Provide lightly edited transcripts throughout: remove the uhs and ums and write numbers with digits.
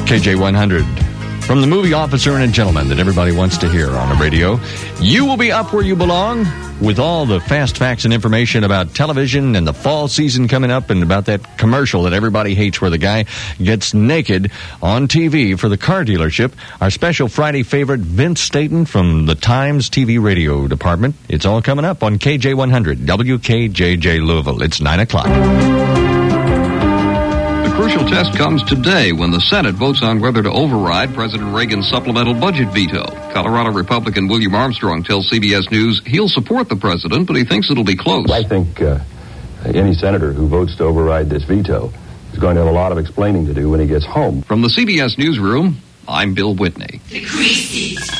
KJ100. From the movie Officer and a Gentleman that everybody wants to hear on the radio, you will be up where you belong with all the fast facts and information about television and the fall season coming up, and about that commercial that everybody hates where the guy gets naked on TV for the car dealership. Our special Friday favorite, Vince Staten from the Times TV radio department. It's all coming up on KJ100, WKJJ Louisville. It's 9 o'clock. The crucial test comes today when the Senate votes on whether to override President Reagan's supplemental budget veto. Colorado Republican William Armstrong tells CBS News he'll support the president, but he thinks it'll be close. I think any senator who votes to override this veto is going to have a lot of explaining to do when he gets home. From the CBS Newsroom, I'm Bill Whitney. The Christies.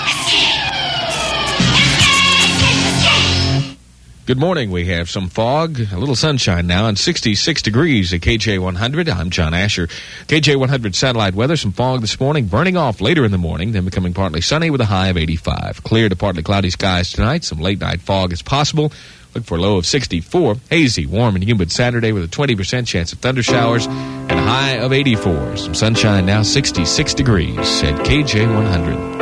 Good morning. We have some fog, a little sunshine now, and 66 degrees at KJ100. I'm John Asher. KJ100 satellite weather, some fog this morning, burning off later in the morning, then becoming partly sunny with a high of 85. Clear to partly cloudy skies tonight. Some late-night fog is possible. Look for a low of 64. Hazy, warm, and humid Saturday with a 20% chance of thunder showers and a high of 84. Some sunshine now, 66 degrees at KJ100.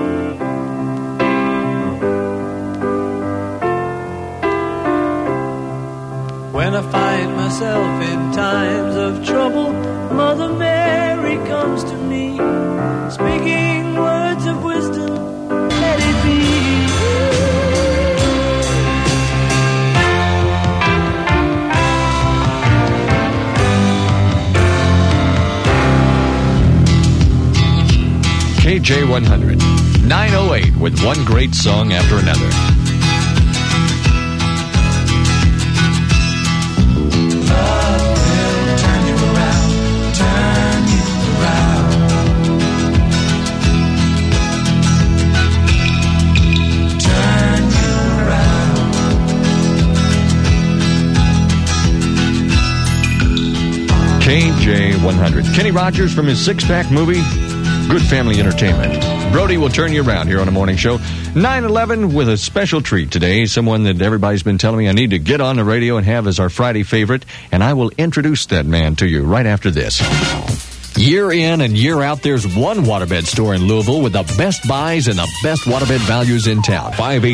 When I find myself in times of trouble, Mother Mary comes to me, speaking words of wisdom, let it be. KJ100, 908 with one great song after another. KJ100. Kenny Rogers from his six-pack movie, Good Family Entertainment. Brody will turn you around here on the morning show. 9/11 with a special treat today. Someone that everybody's been telling me I need to get on the radio and have as our Friday favorite. And I will introduce that man to you right after this. Year in and year out, there's one waterbed store in Louisville with the best buys and the best waterbed values in town.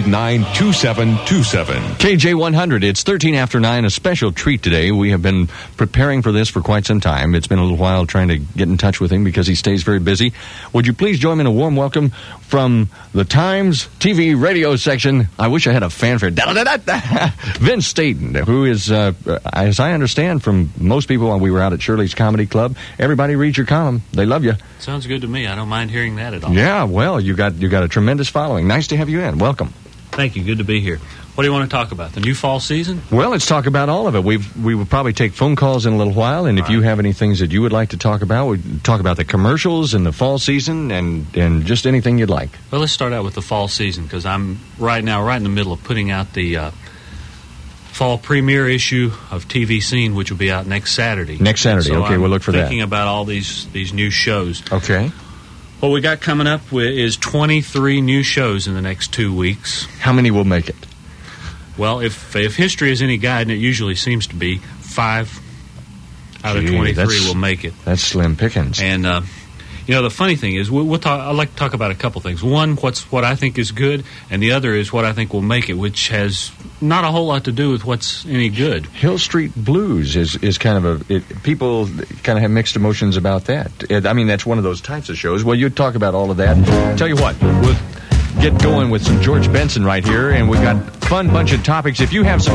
589-2727. KJ100, it's 13 after 9, a special treat today. We have been preparing for this for quite some time. It's been a little while trying to get in touch with him because he stays very busy. Would you please join me in a warm welcome from the Times TV radio section? I wish I had a fanfare. Vince Staten, who is, as I understand from most people when we were out at Shirley's Comedy Club, everybody reads your column. They love you. Sounds good to me. I don't mind hearing that at all. Yeah, well, you got a tremendous following. Nice to have you in. Welcome. Thank you. Good to be here. What do you want to talk about? The new fall season? Well, let's talk about all of it. We will probably take phone calls in a little while, and if you have any things that you would like to talk about, we talk about the commercials and the fall season and just anything you'd like. Well, let's start out with the fall season because I'm right now right in the middle of putting out the fall premiere issue of TV Scene, which will be out next Saturday. Next Saturday, so okay, we'll look for that. Thinking about all these new shows. Okay. What we got coming up is 23 new shows in the next 2 weeks. How many will make it? Well, if history is any guide, and it usually seems to be, 5 out of 23 will make it. That's slim pickings. And the funny thing is, I'd like to talk about a couple things. One, what I think is good, and the other is what I think will make it, which has not a whole lot to do with what's any good. Hill Street Blues is kind of people kind of have mixed emotions about that. I mean, that's one of those types of shows. Well, you talk about all of that. Tell you what, we'll get going with some George Benson right here, and we've got a fun bunch of topics. If you have some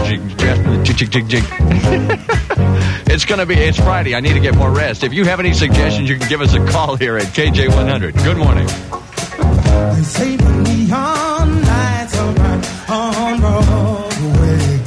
it's Friday. I need to get more rest. If you have any suggestions, you can give us a call here at KJ100. Good morning. They say the neon lights are right on Broadway.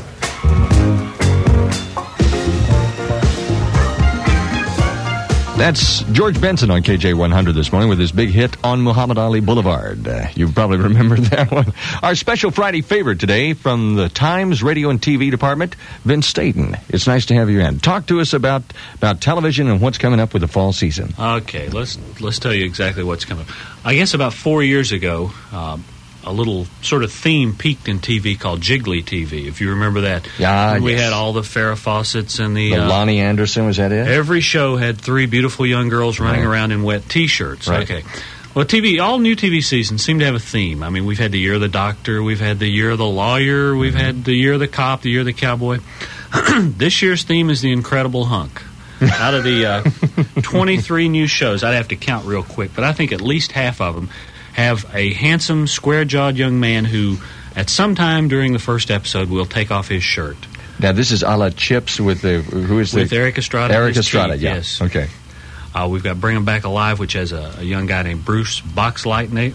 That's George Benson on KJ100 this morning with his big hit on Muhammad Ali Boulevard. You probably remember that one. Our special Friday favorite today from the Times Radio and TV department, Vince Staten. It's nice to have you in. Talk to us about television and what's coming up with the fall season. Okay, let's tell you exactly what's coming up. I guess about 4 years ago, a little sort of theme peaked in TV called Jiggly TV, if you remember that. Yeah, we had all the Farrah Fawcett's and the Lonnie Anderson, was that it? Every show had 3 beautiful young girls running around in wet T-shirts. Right. Okay. Well, all new TV seasons seem to have a theme. I mean, we've had the year of the doctor, we've had the year of the lawyer, we've had the year of the cop, the year of the cowboy. This year's theme is the Incredible Hunk. Out of the 23 new shows, I'd have to count real quick, but I think at least half of them have a handsome, square-jawed young man who, at some time during the first episode, will take off his shirt. Now, this is a la Chips with with Eric Estrada. Eric Estrada, Chief, yeah. Yes. Okay. We've got Bring 'Em Back Alive, which has a young guy named Bruce Boxleitner.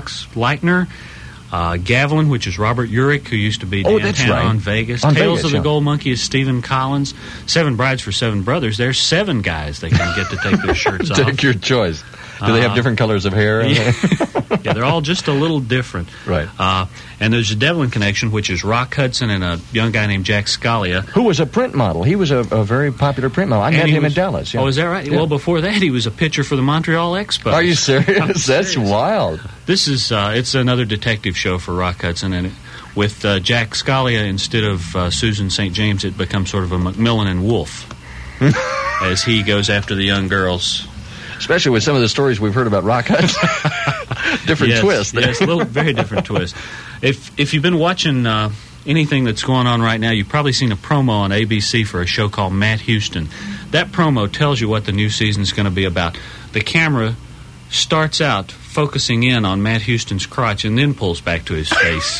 Gavilan, which is Robert Urich, who used to be downtown on Vegas. On Tales Vegas, of the Gold Monkey is Stephen Collins. 7 Brides for 7 Brothers. There's 7 guys they can get to take their shirts off. Take your choice. Do they have different colors of hair? Yeah. Yeah, they're all just a little different. Right. And there's a Devlin connection, which is Rock Hudson and a young guy named Jack Scalia. Who was a print model. He was a very popular print model. I met him in Dallas. Yeah. Oh, is that right? Yeah. Well, before that, he was a pitcher for the Montreal Expos. Are you serious? That's wild. This is it's another detective show for Rock Hudson, and with Jack Scalia instead of Susan St. James, it becomes sort of a Macmillan and Wolfe as he goes after the young girls. Especially with some of the stories we've heard about Rock Hudson. Different twist. Yes, a little very different twist. If you've been watching anything that's going on right now, you've probably seen a promo on ABC for a show called Matt Houston. That promo tells you what the new season is going to be about. The camera starts out focusing in on Matt Houston's crotch and then pulls back to his face.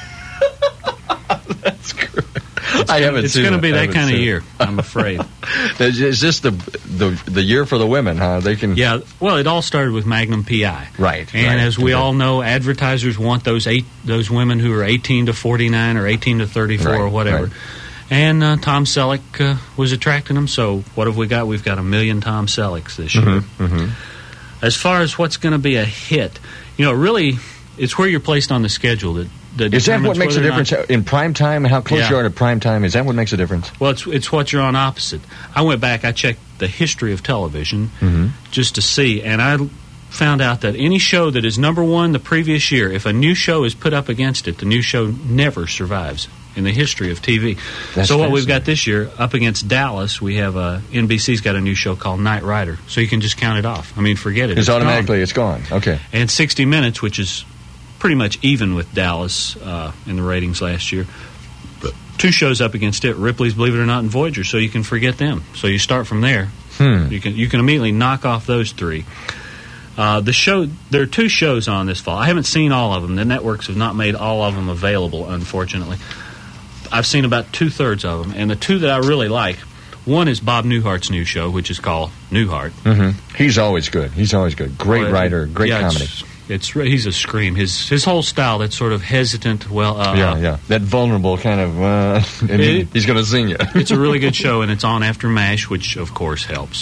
That's great. I haven't it's seen going to it. be that kind of year, I'm afraid. Is this the year for the women, huh? They can. Yeah, well, it all started with Magnum PI. Right. And as we all know, advertisers want those women who are 18 to 49 or 18 to 34 or whatever. Right. And Tom Selleck was attracting them, so what have we got? We've got 1 million Tom Sellecks this year. As far as what's going to be a hit, really, it's where you're placed on the schedule that is that what makes a difference in prime time? How close you are to prime time? Is that what makes a difference? Well, it's what you're on opposite. I went back, I checked the history of television just to see, and I found out that any show that is number 1 the previous year, if a new show is put up against it, the new show never survives in the history of TV. So what we've got this year, up against Dallas, we have NBC's got a new show called Knight Rider. So you can just count it off. I mean, forget it. It's automatically, it's gone. Okay. And 60 Minutes, which is pretty much even with Dallas in the ratings last year. But 2 shows up against it, Ripley's Believe It or Not and Voyager, so you can forget them. So you start from there. You can immediately knock off those 3. There are 2 shows on this fall. I haven't seen all of them. The networks have not made all of them available, unfortunately. I've seen about 2/3 of them, and the 2 that I really like, one is Bob Newhart's new show, which is called Newhart. He's always good. Great writer, great comedy. He's a scream. His whole style, that sort of hesitant, that vulnerable kind of, he's going to zing you. It's a really good show, and it's on after MASH, which of course helps.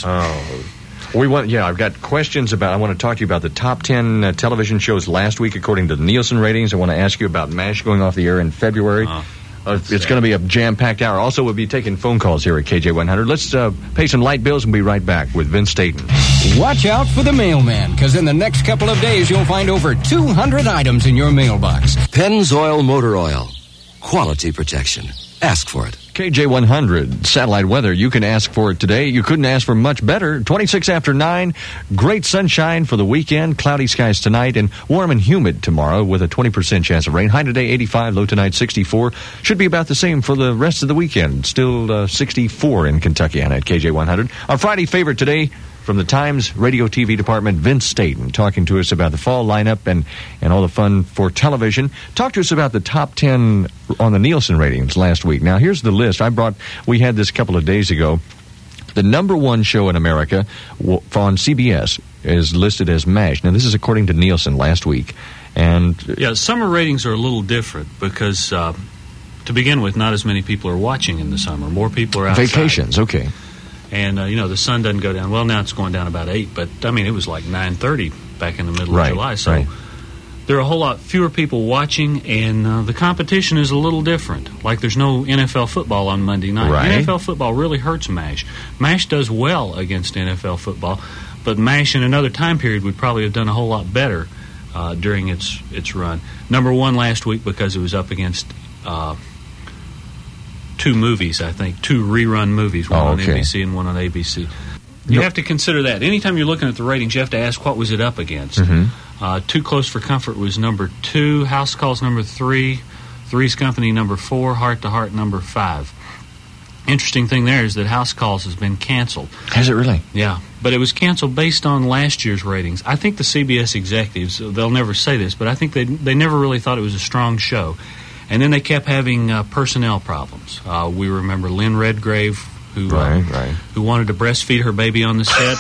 I've got questions about, I want to talk to you about the top 10 television shows last week according to the Nielsen ratings. I want to ask you about MASH going off the air in February. It's going to be a jam-packed hour. Also, we'll be taking phone calls here at KJ100. Let's pay some light bills and be right back with Vince Staten. Watch out for the mailman, because in the next couple of days, you'll find over 200 items in your mailbox. Pennzoil Motor Oil. Quality protection. Ask for it. KJ100 satellite weather. You can ask for it today. You couldn't ask for much better. 26 after 9. Great sunshine for the weekend. Cloudy skies tonight and warm and humid tomorrow with a 20% chance of rain. High today 85, low tonight 64. Should be about the same for the rest of the weekend. Still 64 in Kentucky and at KJ100. Our Friday favorite today from the Times Radio TV Department, Vince Staten, talking to us about the fall lineup and all the fun for television. Talk to us about the top 10 on the Nielsen ratings last week. Now, here's the list. We had this a couple of days ago. The number 1 show in America on CBS is listed as MASH. Now, this is according to Nielsen last week. And summer ratings are a little different because, to begin with, not as many people are watching in the summer. More people are outside. Vacations, okay. And, the sun doesn't go down. Well, now it's going down about 8, but, it was like 9:30 back in the middle of July. So there are a whole lot fewer people watching, and the competition is a little different. Like there's no NFL football on Monday night. Right. NFL football really hurts MASH. MASH does well against NFL football, but MASH in another time period would probably have done a whole lot better during its run. Number 1 last week because it was up against 2 movies, I think, 2 rerun movies, one on NBC and one on ABC. You have to consider that. Anytime you're looking at the ratings, you have to ask what was it up against. Too Close for Comfort was number 2, House Calls number 3, Three's Company number 4, Heart to Heart number 5. Interesting thing there is that House Calls has been canceled. Has it really? Yeah, but it was canceled based on last year's ratings. I think the CBS executives, they'll never say this, but I think they never really thought it was a strong show. And then they kept having personnel problems. We remember Lynn Redgrave, who wanted to breastfeed her baby on the set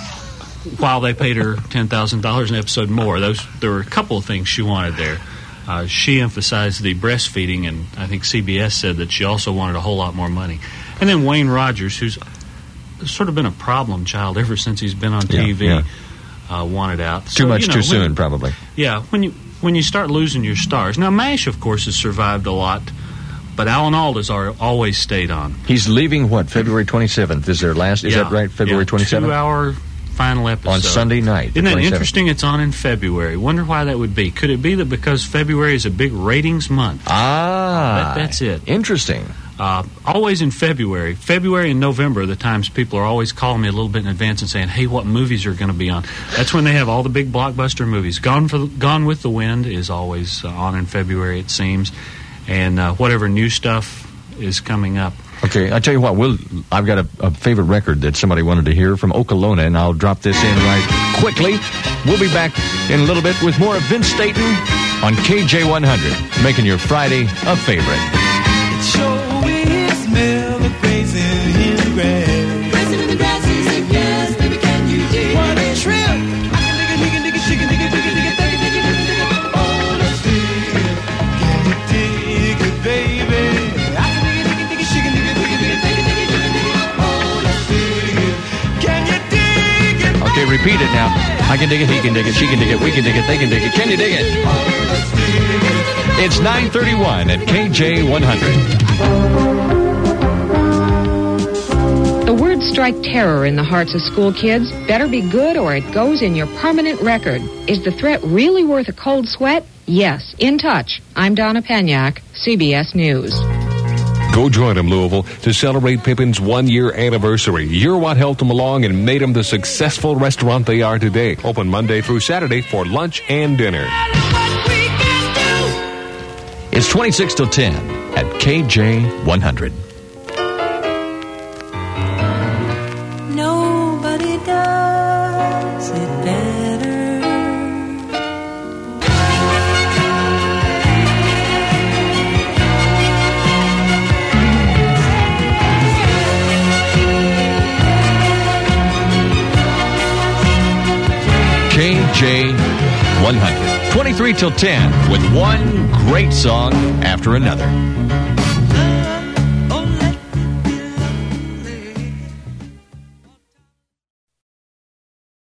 while they paid her $10,000 an episode more. There were a couple of things she wanted there. She emphasized the breastfeeding, and I think CBS said that she also wanted a whole lot more money. And then Wayne Rogers, who's sort of been a problem child ever since he's been on TV, wanted out. Too much too soon, probably. Yeah, when you start losing your stars. Now, MASH, of course, has survived a lot, but Alan Alda's always stayed on. He's leaving, February 27th? Is that right, February 27th? 2-hour final episode. On Sunday night. Isn't that interesting? It's on in February. Wonder why that would be. Could it be that because February is a big ratings month? That's it. Interesting. Always in February. February and November are the times people are always calling me a little bit in advance and saying, hey, what movies are going to be on? That's when they have all the big blockbuster movies. Gone with the Wind is always on in February, it seems. And whatever new stuff is coming up. Okay, I tell you what, I've got a favorite record that somebody wanted to hear from Okolona, and I'll drop this in right quickly. We'll be back in a little bit with more of Vince Stayton on KJ100, making your Friday a favorite. It sure is smell the crazy in the grass. Racing in the grass, he said, yes, baby, can you dig? What a trip! I can dig it, she can dig it, dig it, dig it, dig it, dig it, dig it, dig it. Oh, let's dig it. Can you dig it, baby? I can dig it, dig it, dig it, she can dig it, dig it, dig it, dig it, dig it, dig it, dig it. Oh, let's dig it. Can you dig it, baby? Okay, repeat it now. I can dig it, he can dig it, she can dig it, we can dig it, they can dig it. Can you dig it? Oh, let's dig it. It's 9:31 at KJ100. The words strike terror in the hearts of school kids. Better be good or it goes in your permanent record. Is the threat really worth a cold sweat? Yes. In touch. I'm Donna Penyak, CBS News. Go join them, Louisville, to celebrate Pippin's 1-year anniversary. You're what helped them along and made them the successful restaurant they are today. Open Monday through Saturday for lunch and dinner. It's 26 till 10 at KJ100. Nobody does it better. KJ100. 23 till 10 with one great song after another.